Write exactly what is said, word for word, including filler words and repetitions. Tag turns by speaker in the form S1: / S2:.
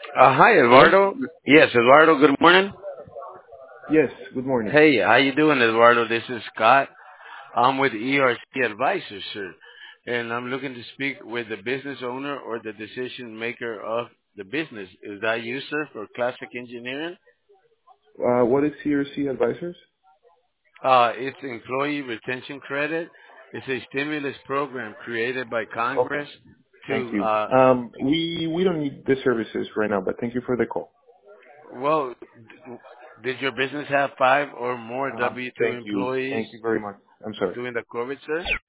S1: Uh, hi,
S2: Hello?
S1: Eduardo. Yes, Eduardo. Good morning.
S2: Yes, good morning.
S1: Hey, how you doing, Eduardo? This is Scott. I'm with E R C Advisors, sir, and I'm looking to speak with the business owner or the decision maker of the business. Is that you, sir, for Classic Engineering?
S2: Uh, what is C R C Advisors?
S1: Uh, it's Employee Retention Credit. It's a stimulus program created by
S2: Okay.
S1: Congress
S2: Thank
S1: to,
S2: you.
S1: uh,
S2: Um, we we don't need the services right now, but thank you for the call.
S1: well, d- did your business have five or more
S2: Um,
S1: W two
S2: thank you.
S1: employees
S2: Thank you very much. I'm sorry.
S1: during the COVID, sir?